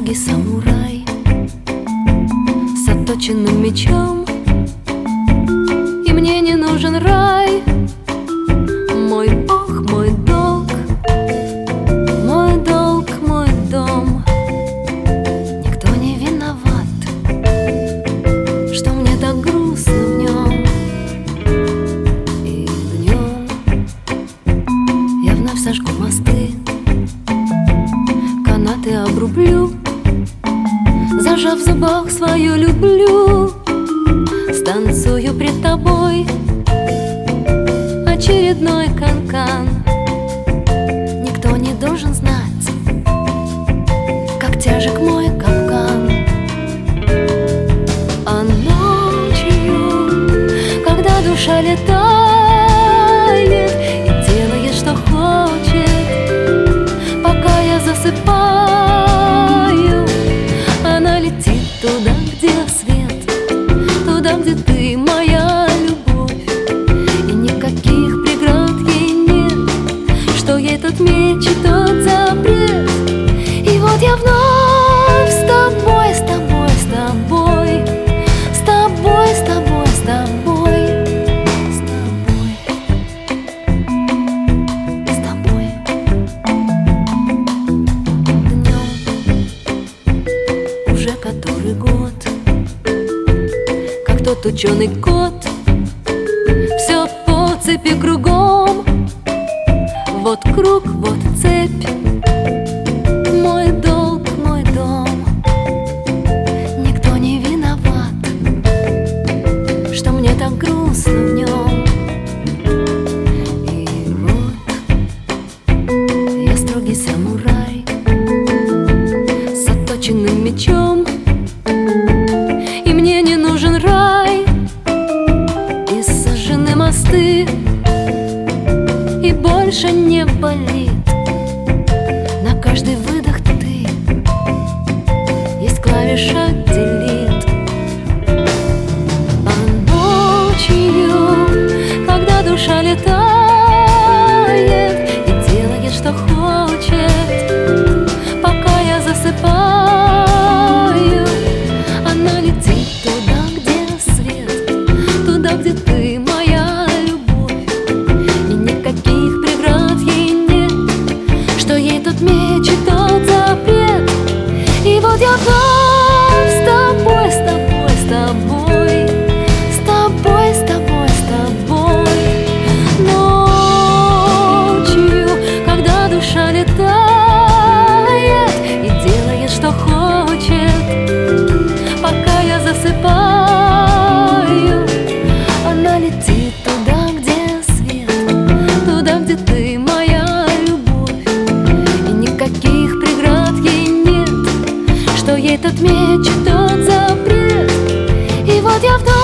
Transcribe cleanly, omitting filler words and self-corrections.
строгий самурай с отточенным мечом, и мне не нужен рай. Мой Бог, мой долг, мой долг, мой дом. Никто не виноват, что мне так грустно в нем. И днем я вновь сожгу мосты, канаты обрублю, зажав в зубах свою люблю. Станцую пред тобой очередной канкан. Никто не должен знать, как тяжек мой капкан. А ночью, когда душа летает и делает, что хочет, пока я засыпаю, она летит туда, где свет, туда, где ты, моя любовь. И никаких преград ей нет, что ей тот меч и тот запрет. И вот я вновь с тобой, с тобой, с тобой, с тобой, с тобой, с тобой, с тобой, днем уже который год, как тот ученый кот, все по цепи кругом. Вот круг, вот цепь, мой долг, мой дом. Никто не виноват, что мне так грустно в нем. И вот я строгий самурай с отточенным мечом, и мне не нужен рай и сожжены мосты, и больше не болит. На каждый выдох ты, есть клавиша delete. А ночью, когда душа летает и делает, что хочет, пока я засыпаю, она летит туда, где свет, туда, где ты, моя любовь. И никаких преград ей нет, что ей тот меч и тот запрет. И вот я вновь с тобой, с тобой, с тобой, с тобой, с тобой, с тобой. Ночью, когда душа летает и делает, что хочет, пока я засыпаю, она летит туда, где свет, туда, где ты, моя любовь. И никаких преград ей нет, что ей тот меч и тот запрет. И вот я вновь